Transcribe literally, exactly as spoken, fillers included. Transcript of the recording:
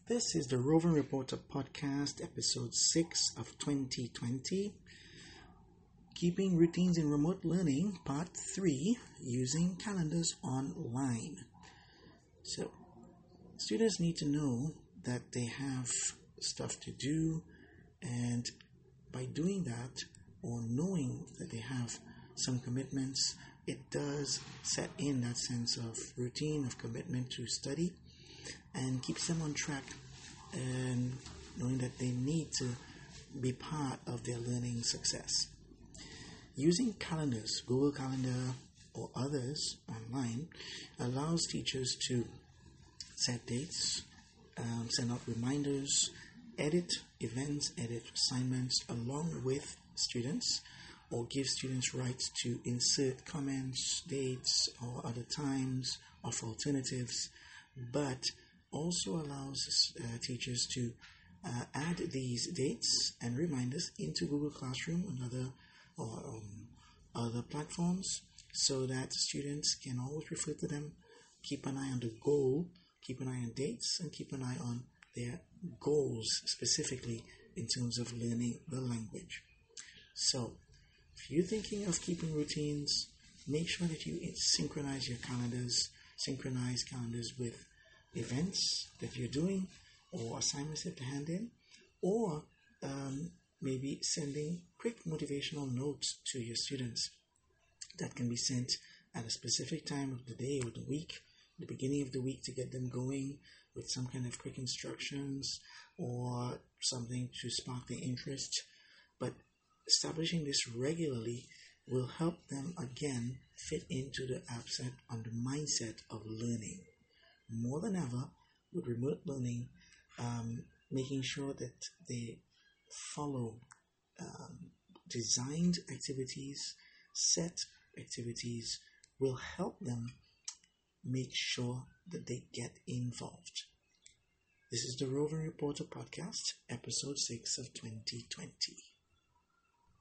This is the Roving Reporter Podcast, episode six of twenty twenty. Keeping Routines in Remote Learning, part three, using calendars online. So, students need to know that they have stuff to do, and by doing that, or knowing that they have some commitments, it does set in that sense of routine, of commitment to study, and keeps them on track and knowing that they need to be part of their learning success. Using calendars, Google Calendar or others online, allows teachers to set dates, um, send out reminders, edit events, edit assignments along with students, or give students rights to insert comments, dates, or other times, offer alternatives, but also allows uh, teachers to uh, add these dates and reminders into Google Classroom and other or um, other platforms so that students can always refer to them, keep an eye on the goal, keep an eye on dates, and keep an eye on their goals specifically in terms of learning the language. So, if you're thinking of keeping routines, make sure that you synchronize your calendars, synchronize calendars with events that you're doing or assignments that to hand in, or um, maybe sending quick motivational notes to your students that can be sent at a specific time of the day or the week, the beginning of the week, to get them going with some kind of quick instructions or something to spark their interest. But establishing this regularly will help them again fit into the upset on the mindset of learning. More than ever, with remote learning, um, making sure that they follow um, designed activities, set activities, will help them make sure that they get involved. This is the Roving Reporter Podcast, episode six of twenty twenty.